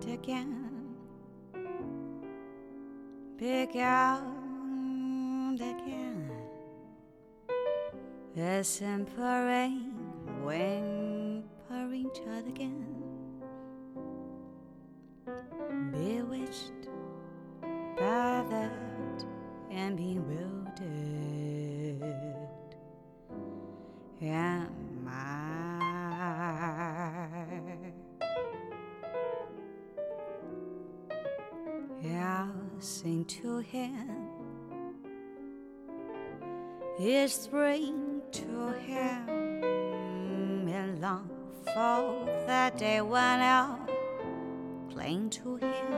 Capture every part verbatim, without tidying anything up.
again, begun again. The simple rain whimpering child again, bewitched by that and bewildered am I. I'll sing to him, it's spring to him, and long for that day when I'll cling to him,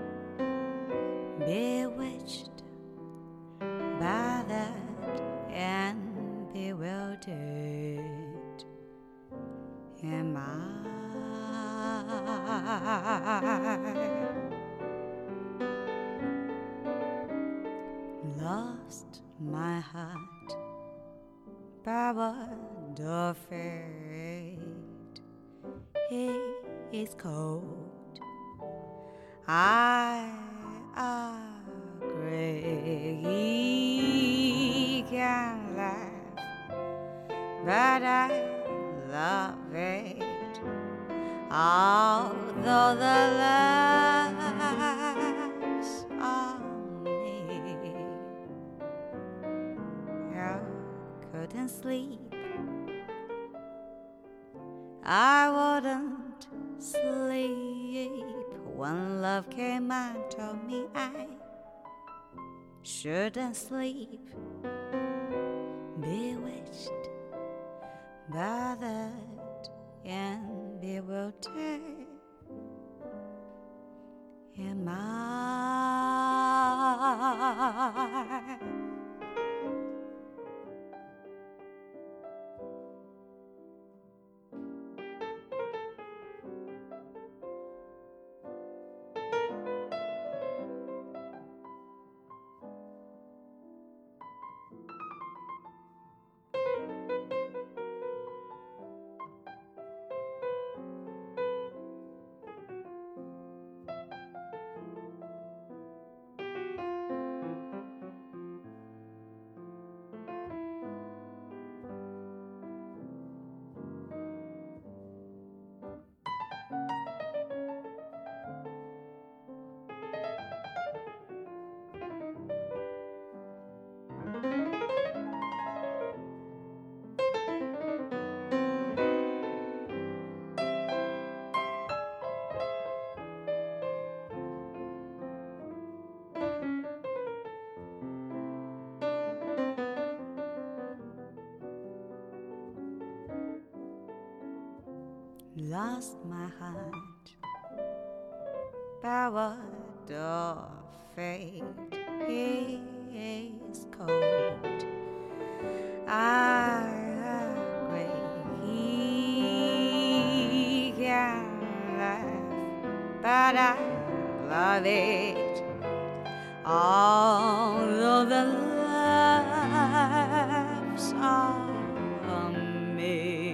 bewitched by that and bewildered am I. Lost my heart by what of fate, he is cold, I agree. He can laugh, but I love it, although the laughs are couldn't sleep, I wouldn't sleep when love came and told me I shouldn't sleep, bewitched by that and bewildered am I. Lost my heart by what of fate is cold, I agree. He can laugh, but I love it, although the laughs are me.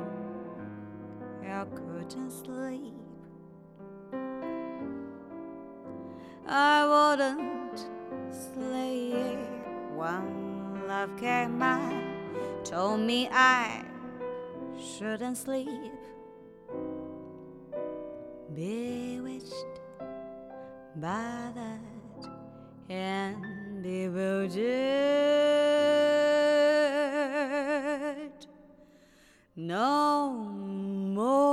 I couldn't sleep, I wouldn't sleep when love came and told me I shouldn't sleep, bewitched by that and bewildered no more.